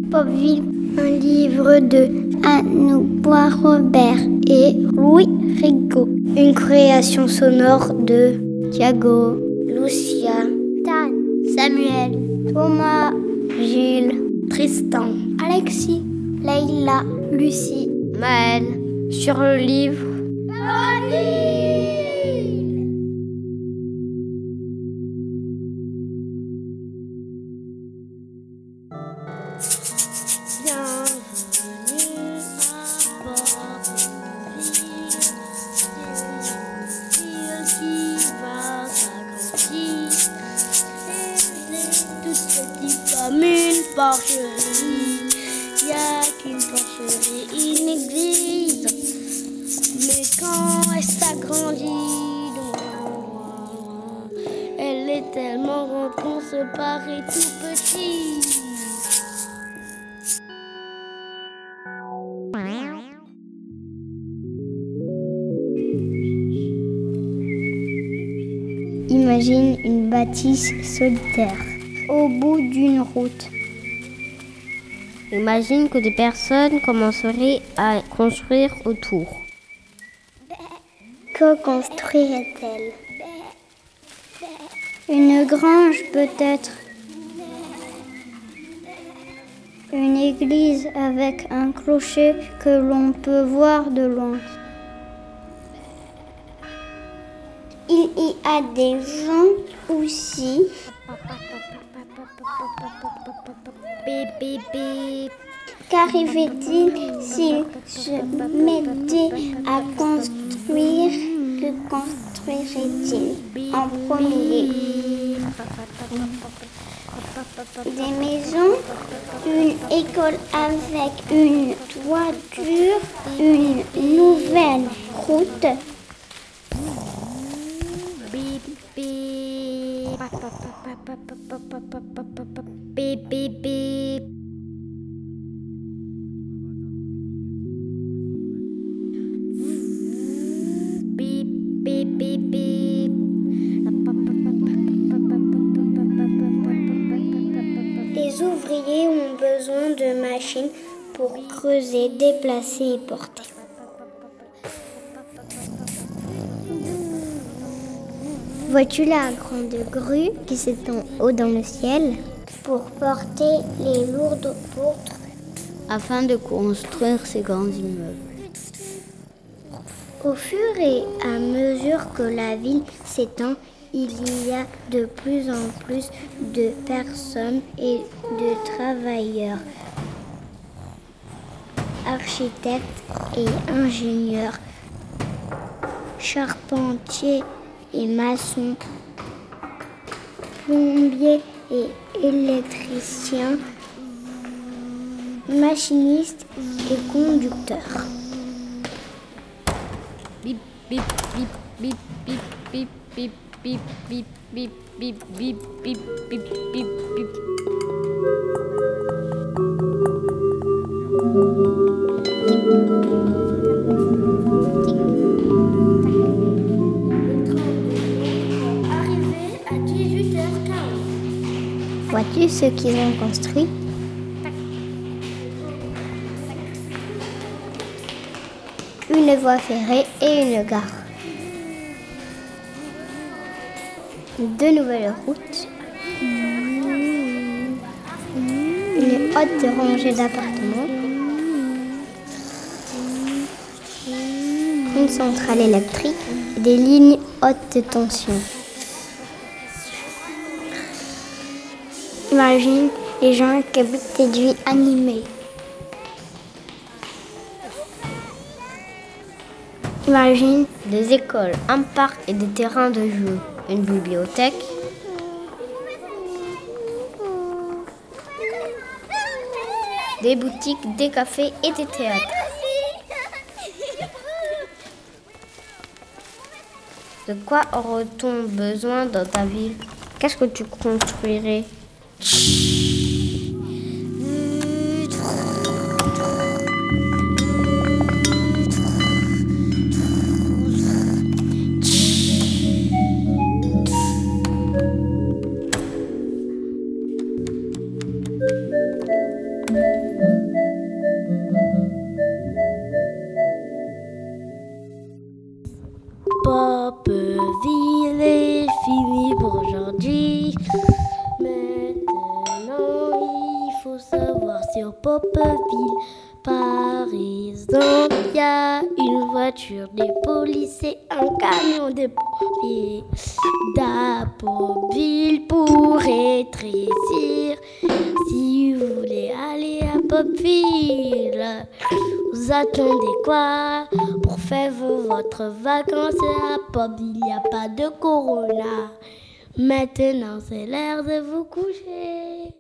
Popville, un livre de Anouilh Robert et Louis Rigaud. Une création sonore de Thiago, Lucia, Dan, Samuel, Thomas, Gilles, Tristan, Alexis, Leïla, Lucie, Maël. Sur le livre comme une porcherie, y a qu'une porcherie, une église. Mais quand elle s'agrandit, loin, elle est tellement grande qu'on se paraît tout petit. Imagine une bâtisse solitaire au bout d'une route. Imagine que des personnes commenceraient à construire autour. Que construirait-elle? Une grange peut-être. Une église avec un clocher que l'on peut voir de loin. Il y a des gens aussi. Qu'arrivait-il s'il se mettait à construire? Que construirait-il en premier? Des maisons, une école avec une toiture, une nouvelle route. Les ouvriers ont besoin de machines pour creuser, déplacer et porter. Vois-tu la grande grue qui s'étend haut dans le ciel pour porter les lourdes poutres afin de construire ces grands immeubles? Au fur et à mesure que la ville s'étend, il y a de plus en plus de personnes et de travailleurs, architectes et ingénieurs, charpentiers et maçons, plombiers et électriciens, machinistes et conducteurs. Bip, bip, bip, bip, bip, bip, bip, bip, bip, bip, bip, bip, bip, bip, bip, bip. Arrivé à 18h15. Vois-tu ce qu'ils ont construit? Une voie ferrée et une gare. Deux nouvelles routes. Une haute rangée d'appartements. Une centrale électrique et des lignes haute tension. Imagine les gens qui habitent cette vie animée. Imagine Des écoles, un parc et des terrains de jeu, une bibliothèque, des boutiques, des cafés et des théâtres. De quoi aurait-on besoin dans ta ville? Qu'est-ce que tu construirais? Popeville est fini pour aujourd'hui. Maintenant, il faut savoir sur Popeville. Par exemple, il y a une voiture des policiers, un camion de pompiers. Popeville pour rétrécir. Si vous voulez aller à Popeville, vous attendez quoi pour faire votre vacances à Popeville? Il n'y a pas de corona. Maintenant, c'est l'heure de vous coucher.